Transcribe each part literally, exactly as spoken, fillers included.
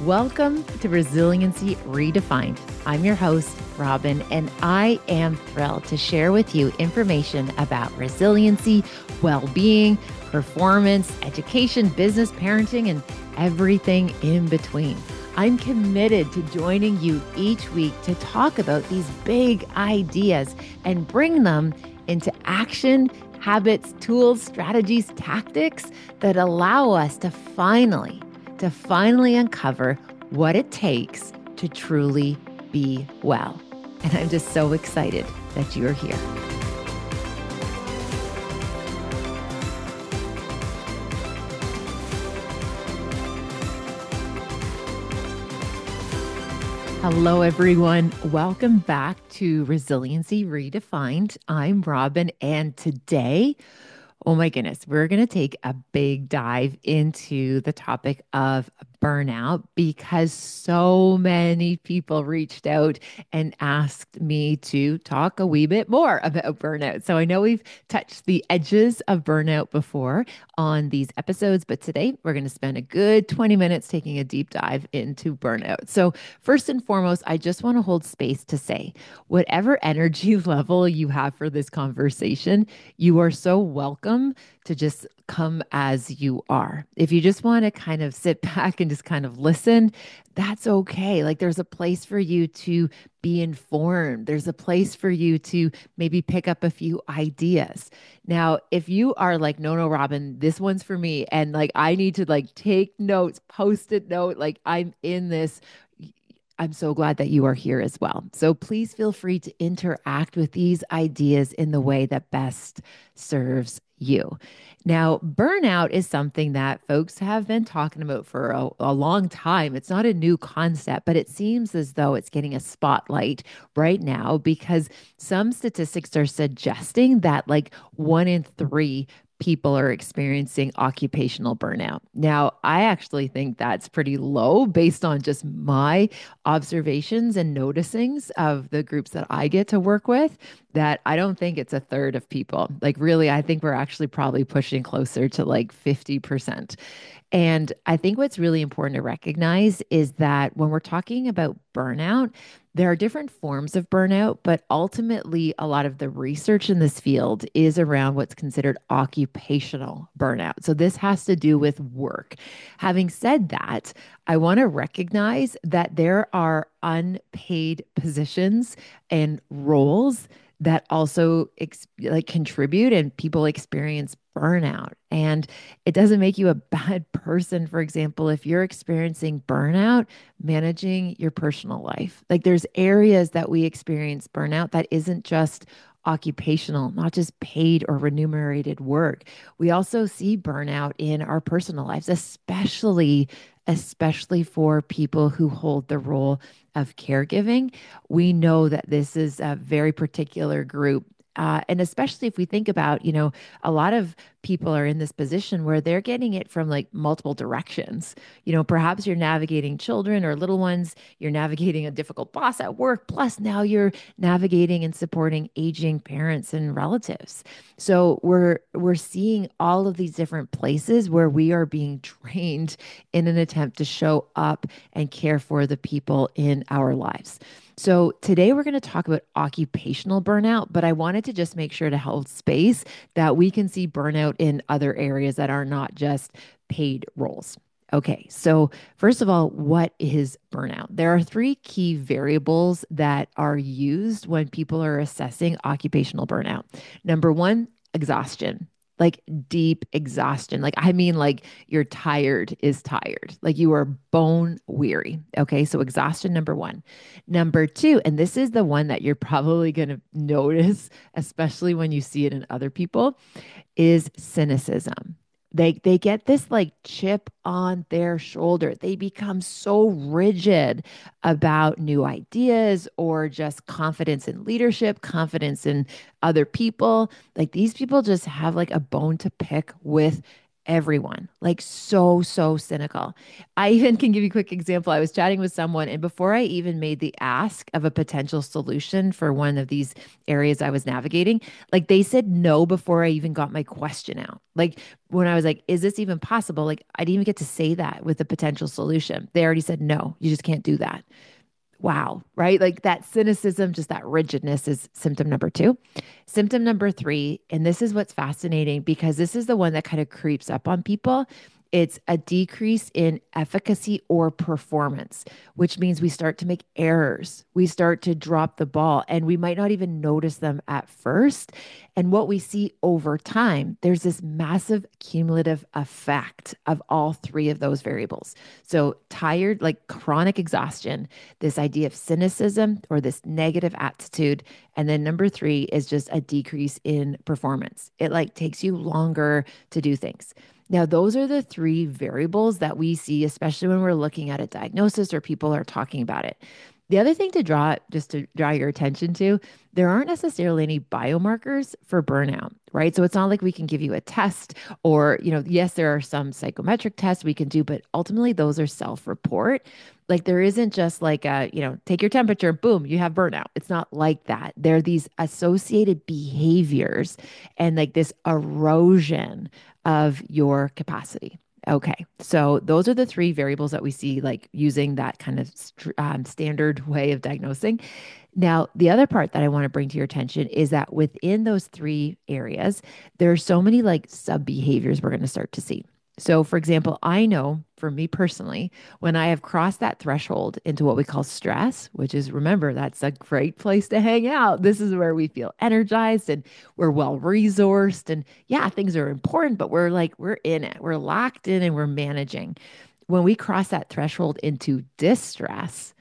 Welcome to Resiliency Redefined. I'm your host, Robin, and I am thrilled to share with you information about resiliency, well-being, performance, education, business, parenting, and everything in between. I'm committed to joining you each week to talk about these big ideas and bring them into action, habits, tools, strategies, tactics that allow us to finally to finally uncover what it takes to truly be well. And I'm just so excited that you're here. Hello, everyone. Welcome back to Resiliency Redefined. I'm Robin, and today, oh my goodness, we're going to take a big dive into the topic of burnout because so many people reached out and asked me to talk a wee bit more about burnout. So I know we've touched the edges of burnout before on these episodes, but today we're going to spend a good twenty minutes taking a deep dive into burnout. So first and foremost, I just want to hold space to say, whatever energy level you have for this conversation, you are so welcome to just come as you are. If you just want to kind of sit back and just kind of listen, that's okay. Like there's a place for you to be informed. There's a place for you to maybe pick up a few ideas. Now, if you are like, no, no, Robin, this one's for me. And like, I need to like take notes, post-it note, like I'm in this. I'm so glad that you are here as well. So please feel free to interact with these ideas in the way that best serves you. Now, burnout is something that folks have been talking about for a, a long time. It's not a new concept, but it seems as though it's getting a spotlight right now because some statistics are suggesting that like one in three people are experiencing occupational burnout. Now, I actually think that's pretty low based on just my observations and noticings of the groups that I get to work with, that I don't think it's a third of people. Like, really, I think we're actually probably pushing closer to like fifty percent. And I think what's really important to recognize is that when we're talking about burnout, there are different forms of burnout, but ultimately, a lot of the research in this field is around what's considered occupational burnout. So, this has to do with work. Having said that, I want to recognize that there are unpaid positions and roles that also ex- like contribute and people experience burnout. And it doesn't make you a bad person, for example, if you're experiencing burnout managing your personal life. Like there's areas that we experience burnout that isn't just occupational, not just paid or remunerated work. We also see burnout in our personal lives, especially especially for people who hold the role of caregiving. We know that this is a very particular group. Uh, and especially if we think about, you know, a lot of people are in this position where they're getting it from like multiple directions. You know, perhaps you're navigating children or little ones, you're navigating a difficult boss at work, plus now you're navigating and supporting aging parents and relatives. So we're we're seeing all of these different places where we are being trained in an attempt to show up and care for the people in our lives. So today we're going to talk about occupational burnout, but I wanted to just make sure to hold space that we can see burnout in other areas that are not just paid roles. Okay, so first of all, what is burnout? There are three key variables that are used when people are assessing occupational burnout. Number one, exhaustion. Like deep exhaustion. Like, I mean, like you're tired is tired. Like you are bone weary. Okay. So, exhaustion, number one. Number two, and this is the one that you're probably going to notice, especially when you see it in other people, is cynicism. They they get this like chip on their shoulder. They become so rigid about new ideas or just confidence in leadership, confidence in other people. Like these people just have like a bone to pick with everyone, like so, so cynical. I even can give you a quick example. I was chatting with someone, and before I even made the ask of a potential solution for one of these areas I was navigating, like they said no before I even got my question out. Like when I was like, is this even possible? Like I didn't even get to say that with a potential solution. They already said no, you just can't do that. Wow, right? Like that cynicism, just that rigidness is symptom number two. Symptom number three, and this is what's fascinating because this is the one that kind of creeps up on people. It's a decrease in efficacy or performance, which means we start to make errors. We start to drop the ball, and we might not even notice them at first. And what we see over time, there's this massive cumulative effect of all three of those variables. So, tired, like chronic exhaustion, this idea of cynicism or this negative attitude. And then number three is just a decrease in performance. It like takes you longer to do things. Now, those are the three variables that we see, especially when we're looking at a diagnosis or people are talking about it. The other thing to draw, just to draw your attention to, there aren't necessarily any biomarkers for burnout, right? So it's not like we can give you a test or, you know, yes, there are some psychometric tests we can do, but ultimately those are self-report. Like there isn't just like a, you know, take your temperature, boom, you have burnout. It's not like that. There are these associated behaviors and like this erosion of your capacity. Okay, so those are the three variables that we see, like using that kind of st- um, standard way of diagnosing. Now, the other part that I want to bring to your attention is that within those three areas, there are so many like sub behaviors we're going to start to see. So, for example, I know for me personally, when I have crossed that threshold into what we call stress, which is remember, that's a great place to hang out. This is where we feel energized and we're well resourced. And yeah, things are important, but we're like, we're in it, we're locked in and we're managing. When we cross that threshold into distress,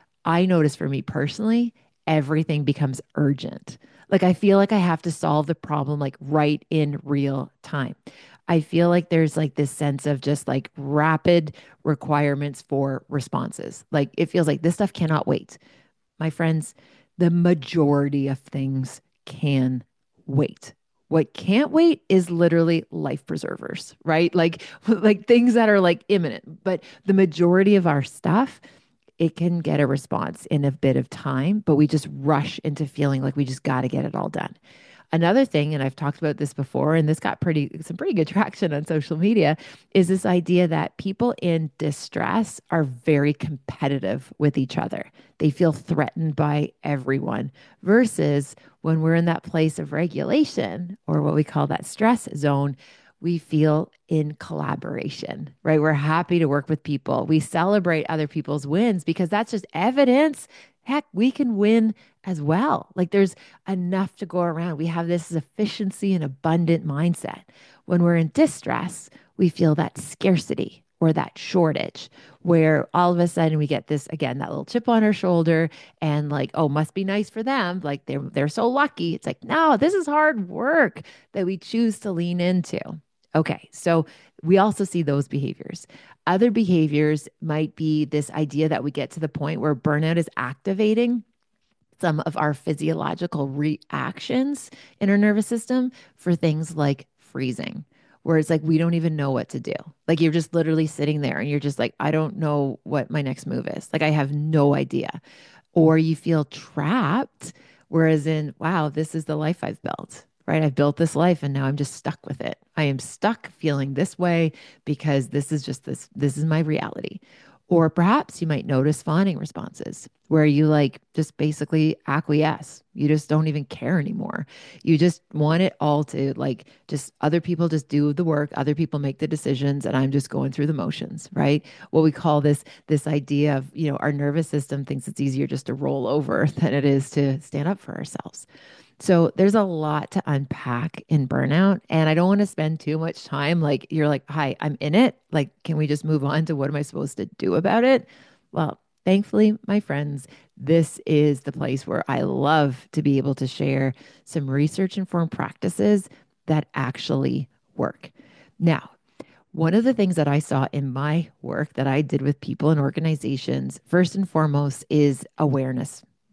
I notice for me personally, everything becomes urgent. Like I feel like I have to solve the problem like right in real time. I feel like there's like this sense of just like rapid requirements for responses. Like it feels like this stuff cannot wait. My friends, the majority of things can wait. What can't wait is literally life preservers, right? Like like things that are like imminent. But the majority of our stuff it can get a response in a bit of time, but we just rush into feeling like we just got to get it all done. Another thing, and I've talked about this before, and this got pretty some pretty good traction on social media, is this idea that people in distress are very competitive with each other. They feel threatened by everyone versus when we're in that place of regulation or what we call that stress zone, we feel in collaboration, right? We're happy to work with people. We celebrate other people's wins because that's just evidence. Heck, we can win as well. Like there's enough to go around. We have this efficiency and abundant mindset. When we're in distress, we feel that scarcity or that shortage where all of a sudden we get this again that little chip on our shoulder and like oh must be nice for them like they're they're so lucky. It's like no, this is hard work that we choose to lean into. Okay, so we also see those behaviors. Other behaviors might be this idea that we get to the point where burnout is activating some of our physiological reactions in our nervous system for things like freezing, where it's like we don't even know what to do. Like you're just literally sitting there and you're just like, I don't know what my next move is. Like I have no idea. Or you feel trapped, whereas in, wow, this is the life I've built, right? I've built this life and now I'm just stuck with it. I am stuck feeling this way because this is just this, this is my reality. Or perhaps you might notice fawning responses where you like just basically acquiesce. You just don't even care anymore. You just want it all to like just other people just do the work, other people make the decisions, and I'm just going through the motions, right? What we call this this idea of, you know, our nervous system thinks it's easier just to roll over than it is to stand up for ourselves. So there's a lot to unpack in burnout. And I don't want to spend too much time. Like, you're like, hi, I'm in it. Like, can we just move on to what am I supposed to do about it? Well, thankfully, my friends, this is the place where I love to be able to share some research informed practices that actually work. Now, one of the things that I saw in my work that I did with people and organizations, first and foremost, is awareness,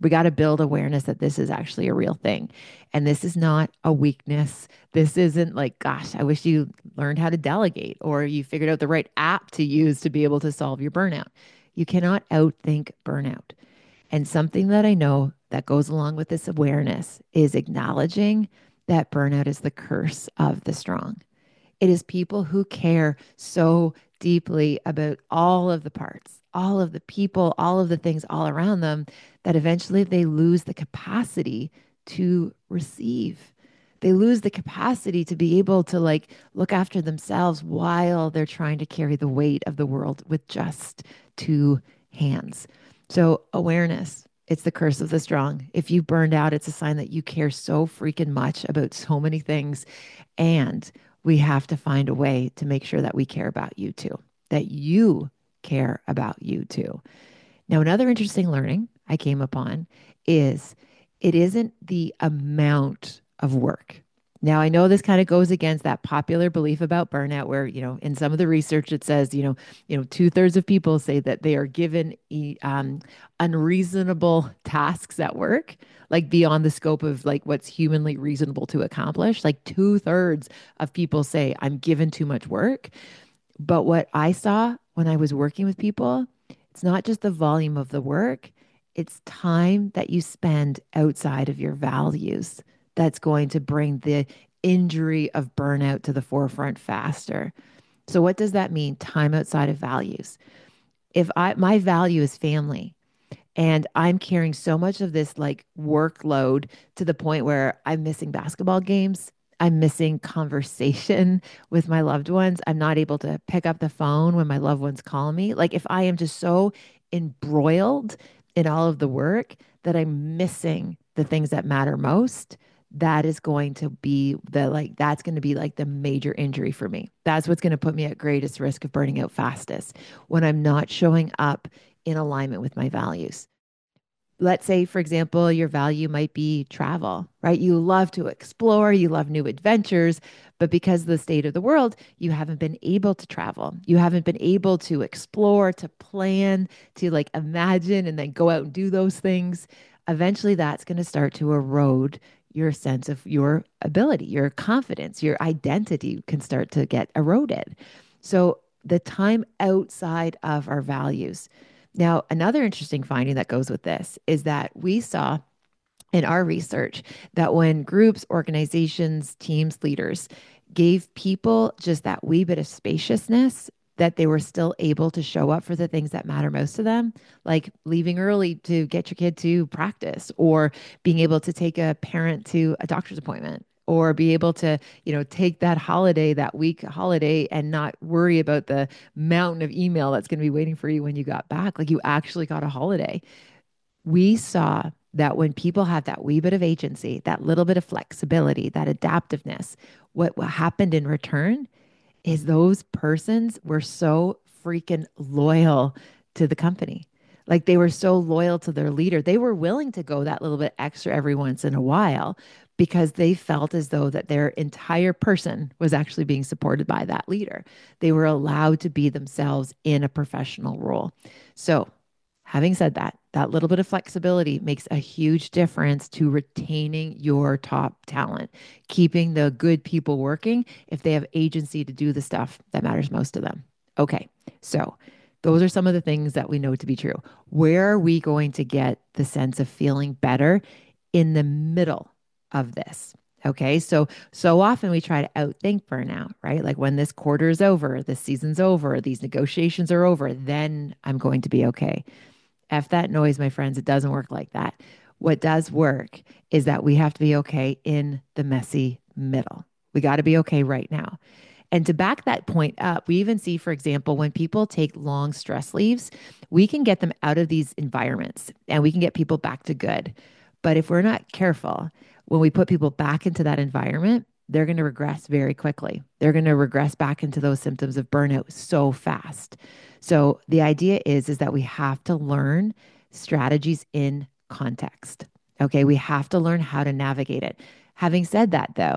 We got to build awareness that this is actually a real thing. And this is not a weakness. This isn't like, gosh, I wish you learned how to delegate or you figured out the right app to use to be able to solve your burnout. You cannot outthink burnout. And something that I know that goes along with this awareness is acknowledging that burnout is the curse of the strong. It is people who care so deeply about all of the parts, all of the people, all of the things all around them that eventually they lose the capacity to receive. They lose the capacity to be able to like look after themselves while they're trying to carry the weight of the world with just two hands. So, awareness, it's the curse of the strong. If you burned out, it's a sign that you care so freaking much about so many things. And we have to find a way to make sure that we care about you too, that you care about you too. Now, another interesting learning I came upon is it isn't the amount of work. Now, I know this kind of goes against that popular belief about burnout, where, you know, in some of the research, it says, you know, you know, two thirds of people say that they are given e- um, unreasonable tasks at work, like beyond the scope of like what's humanly reasonable to accomplish. Like two thirds of people say, I'm given too much work. But what I saw when I was working with people, it's not just the volume of the work, it's time that you spend outside of your values that's going to bring the injury of burnout to the forefront faster. So what does that mean? Time outside of values. If I my value is family, and I'm carrying so much of this like workload to the point where I'm missing basketball games. I'm missing conversation with my loved ones. I'm not able to pick up the phone when my loved ones call me. Like if I am just so embroiled in all of the work that I'm missing the things that matter most, that is going to be the like, that's going to be like the major injury for me. That's what's going to put me at greatest risk of burning out fastest when I'm not showing up in alignment with my values. Let's say, for example, your value might be travel, right? You love to explore, you love new adventures, but because of the state of the world, you haven't been able to travel. You haven't been able to explore, to plan, to like imagine and then go out and do those things. Eventually, that's going to start to erode your sense of your ability, your confidence, your identity can start to get eroded. So, the time outside of our values. Now, another interesting finding that goes with this is that we saw in our research that when groups, organizations, teams, leaders gave people just that wee bit of spaciousness, that they were still able to show up for the things that matter most to them, like leaving early to get your kid to practice, or being able to take a parent to a doctor's appointment, or be able to, you know, take that holiday, that week holiday, and not worry about the mountain of email that's going to be waiting for you when you got back. Like you actually got a holiday. We saw that when people have that wee bit of agency, that little bit of flexibility, that adaptiveness, what, what happened in return is those persons were so freaking loyal to the company. Like they were so loyal to their leader. They were willing to go that little bit extra every once in a while because they felt as though that their entire person was actually being supported by that leader. They were allowed to be themselves in a professional role. So, having said that, that little bit of flexibility makes a huge difference to retaining your top talent, keeping the good people working if they have agency to do the stuff that matters most to them. Okay, so those are some of the things that we know to be true. Where are we going to get the sense of feeling better in the middle of this? Okay, so so often we try to outthink burnout, right? Like when this quarter is over, this season's over, these negotiations are over, then I'm going to be okay. F that noise, my friends. It doesn't work like that. What does work is that we have to be okay in the messy middle. We got to be okay right now. And to back that point up, we even see, for example, when people take long stress leaves, we can get them out of these environments and we can get people back to good. But if we're not careful, when we put people back into that environment, they're going to regress very quickly. They're going to regress back into those symptoms of burnout so fast. So the idea is, is that we have to learn strategies in context. Okay. We have to learn how to navigate it. Having said that, though,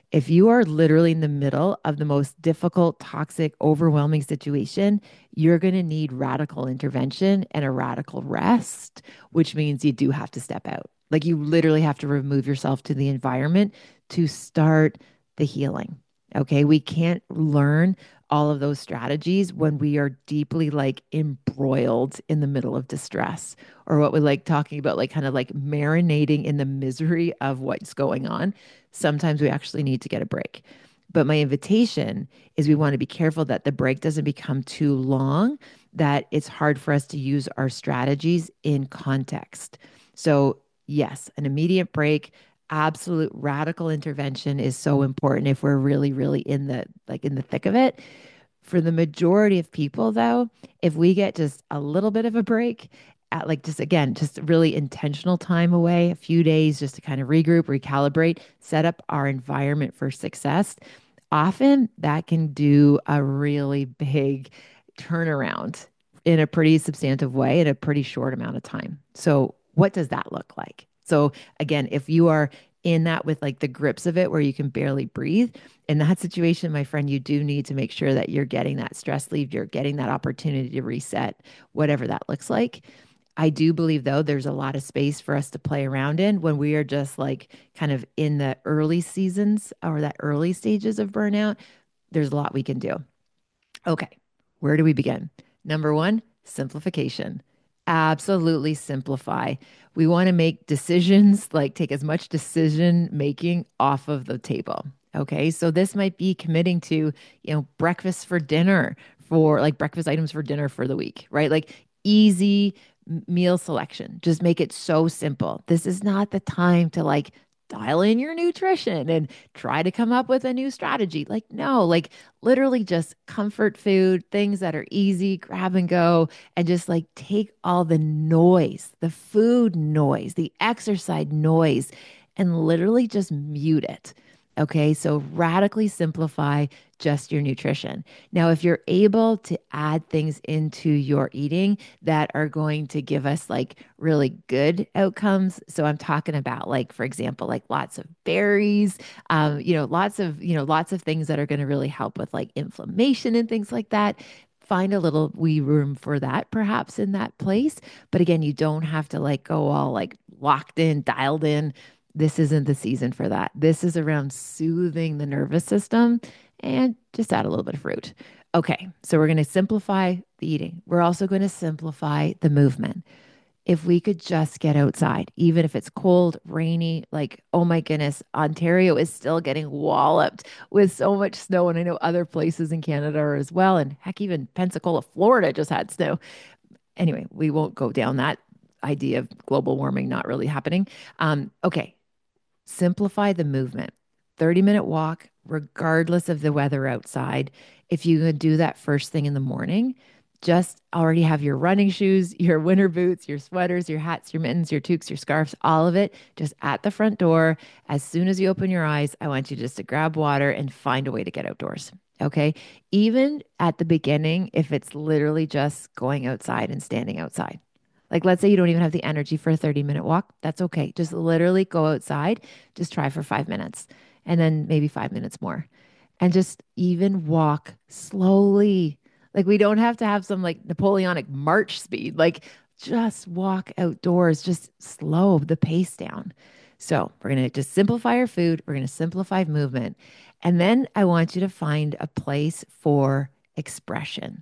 If you are literally in the middle of the most difficult, toxic, overwhelming situation, you're going to need radical intervention and a radical rest, which means you do have to step out. Like you literally have to remove yourself to the environment to start the healing. Okay. We can't learn all of those strategies when we are deeply like embroiled in the middle of distress, or what we like talking about, like kind of like marinating in the misery of what's going on. Sometimes we actually need to get a break. But my invitation is we want to be careful that the break doesn't become too long, that it's hard for us to use our strategies in context. So, yes, an immediate break, absolute radical intervention is so important if we're really, really in the like in the thick of it. For the majority of people, though, if we get just a little bit of a break, at like just again, just really intentional time away, a few days just to kind of regroup, recalibrate, set up our environment for success, often that can do a really big turnaround in a pretty substantive way in a pretty short amount of time. So, what does that look like? So, again, if you are in that with like the grips of it where you can barely breathe, in that situation, my friend, you do need to make sure that you're getting that stress leave, you're getting that opportunity to reset, whatever that looks like. I do believe, though, there's a lot of space for us to play around in when we are just like kind of in the early seasons or that early stages of burnout. There's a lot we can do. Okay, where do we begin? Number one, simplification. Absolutely simplify. We want to make decisions, like take as much decision making off of the table. Okay, so this might be committing to, you know, breakfast for dinner, for like breakfast items for dinner for the week, right? Like easy meal selection. Just make it so simple. This is not the time to like dial in your nutrition and try to come up with a new strategy. Like, no, like literally just comfort food, things that are easy, grab and go, and just like take all the noise, the food noise, the exercise noise, and literally just mute it. Okay, so radically simplify just your nutrition. Now, if you're able to add things into your eating that are going to give us like really good outcomes, so I'm talking about like, for example, like lots of berries, um, you know, lots of, you know, lots of things that are going to really help with like inflammation and things like that. Find a little wee room for that, perhaps in that place. But again, you don't have to like go all like locked in, dialed in. This isn't the season for that. This is around soothing the nervous system and just add a little bit of fruit. Okay, so we're going to simplify the eating. We're also going to simplify the movement. If we could just get outside, even if it's cold, rainy, like, oh my goodness, Ontario is still getting walloped with so much snow. And I know other places in Canada are as well. And heck, even Pensacola, Florida just had snow. Anyway, we won't go down that idea of global warming not really happening. Um, okay, simplify the movement. thirty minute walk, regardless of the weather outside. If you could do that first thing in the morning, just already have your running shoes, your winter boots, your sweaters, your hats, your mittens, your toques, your scarves, all of it just at the front door. As soon as you open your eyes, I want you just to grab water and find a way to get outdoors. Okay. Even at the beginning, if it's literally just going outside and standing outside. Like, let's say you don't even have the energy for a thirty minute walk. That's okay. Just literally go outside, just try for five minutes and then maybe five minutes more. And just even walk slowly. Like, we don't have to have some like Napoleonic march speed. Like, just walk outdoors, just slow the pace down. So, we're going to just simplify our food, we're going to simplify movement. And then I want you to find a place for expression.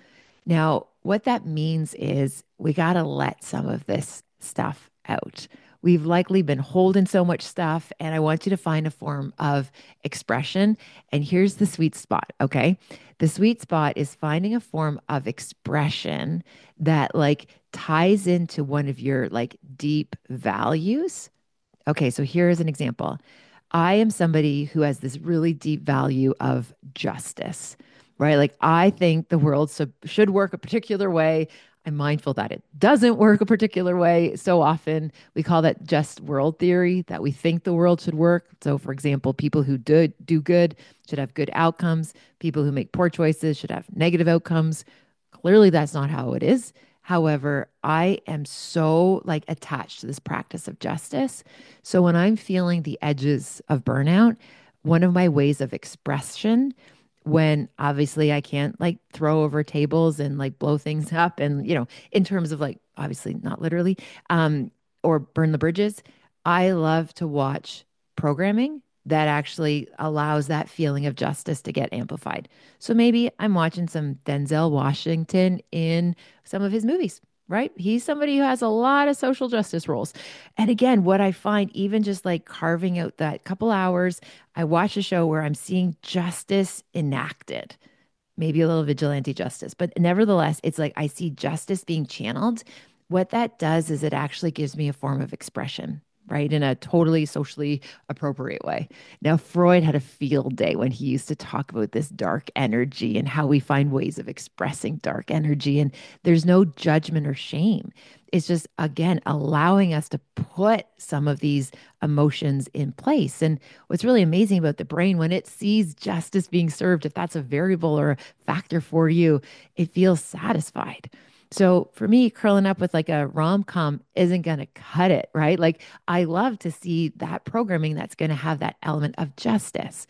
Now, what that means is we got to let some of this stuff out. We've likely been holding so much stuff, and I want you to find a form of expression. And here's the sweet spot, okay? The sweet spot is finding a form of expression that like ties into one of your like deep values. Okay, so here's an example. I am somebody who has this really deep value of justice, right? Like, I think the world so, should work a particular way. I'm mindful that it doesn't work a particular way. So often we call that just world theory, that we think the world should work. So, for example, people who do, do good should have good outcomes. People who make poor choices should have negative outcomes. Clearly, that's not how it is. However, I am so like attached to this practice of justice. So when I'm feeling the edges of burnout, one of my ways of expression when obviously I can't like throw over tables and like blow things up and, you know, in terms of like, obviously not literally, um, or burn the bridges. I love to watch programming that actually allows that feeling of justice to get amplified. So maybe I'm watching some Denzel Washington in some of his movies, right? He's somebody who has a lot of social justice roles. And again, what I find, even just like carving out that couple hours, I watch a show where I'm seeing justice enacted, maybe a little vigilante justice, but nevertheless, it's like I see justice being channeled. What that does is it actually gives me a form of expression, right? In a totally socially appropriate way. Now, Freud had a field day when he used to talk about this dark energy and how we find ways of expressing dark energy. And there's no judgment or shame. It's just, again, allowing us to put some of these emotions in place. And what's really amazing about the brain, when it sees justice being served, if that's a variable or a factor for you, it feels satisfied. So for me, curling up with like a rom-com isn't going to cut it, right? Like I love to see that programming that's going to have that element of justice.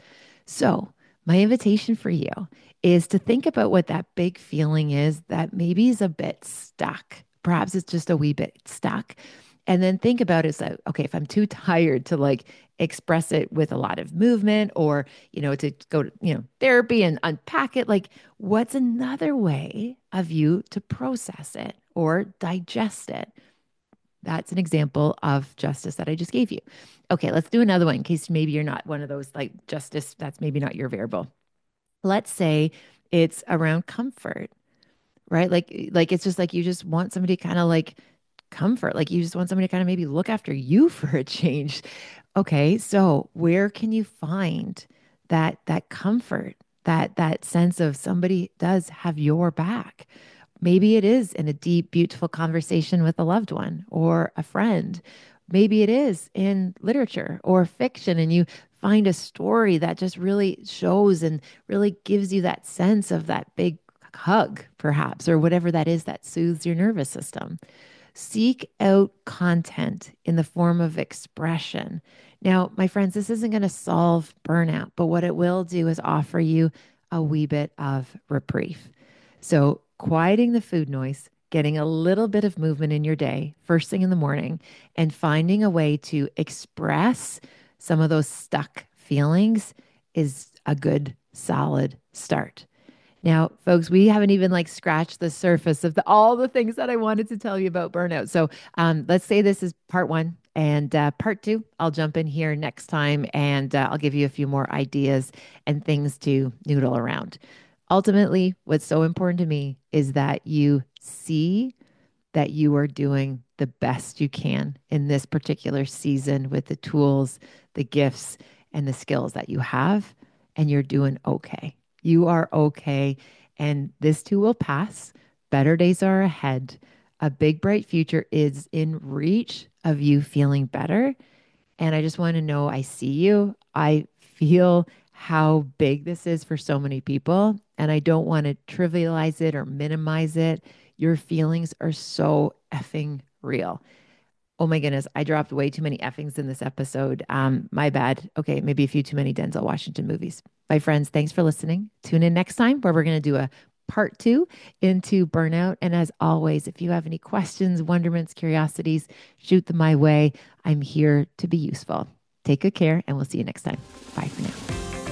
So my invitation for you is to think about what that big feeling is that maybe is a bit stuck. Perhaps it's just a wee bit stuck. And then think about it as like, okay, if I'm too tired to like express it with a lot of movement or, you know, to go to, you know, therapy and unpack it, like what's another way of you to process it or digest it? That's an example of justice that I just gave you. Okay, let's do another one in case maybe you're not one of those like justice, that's maybe not your variable. Let's say it's around comfort, right? Like, like it's just like you just want somebody kind of like comfort. Like you just want somebody to kind of maybe look after you for a change. Okay, so where can you find that that comfort, that that sense of somebody does have your back? Maybe it is in a deep, beautiful conversation with a loved one or a friend. Maybe it is in literature or fiction, and you find a story that just really shows and really gives you that sense of that big hug, perhaps, or whatever that is that soothes your nervous system. Seek out content in the form of expression. Now, my friends, this isn't going to solve burnout, but what it will do is offer you a wee bit of reprieve. So, quieting the food noise, getting a little bit of movement in your day, first thing in the morning, and finding a way to express some of those stuck feelings is a good, solid start. Now, folks, we haven't even like scratched the surface of the, all the things that I wanted to tell you about burnout. So um, let's say this is part one. And uh, part two, I'll jump in here next time and uh, I'll give you a few more ideas and things to noodle around. Ultimately, what's so important to me is that you see that you are doing the best you can in this particular season with the tools, the gifts, and the skills that you have, and you're doing okay. You are okay. And this too will pass. Better days are ahead. A big, bright future is in reach of you feeling better. And I just want to know I see you. I feel how big this is for so many people. And I don't want to trivialize it or minimize it. Your feelings are so effing real. Oh my goodness, I dropped way too many effings in this episode. Um, my bad. Okay, maybe a few too many Denzel Washington movies. My friends, thanks for listening. Tune in next time where we're going to do a part two into burnout. And as always, if you have any questions, wonderments, curiosities, shoot them my way. I'm here to be useful. Take good care, and we'll see you next time. Bye for now.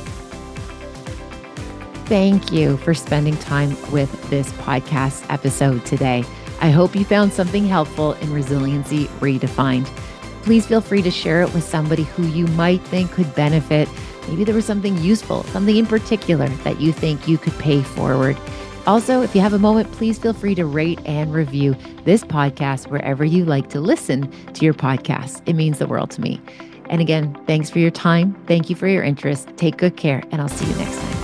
Thank you for spending time with this podcast episode today. I hope you found something helpful in Resiliency Redefined. Please feel free to share it with somebody who you might think could benefit. Maybe there was something useful, something in particular that you think you could pay forward. Also, if you have a moment, please feel free to rate and review this podcast wherever you like to listen to your podcast. It means the world to me. And again, thanks for your time. Thank you for your interest. Take good care, and I'll see you next time.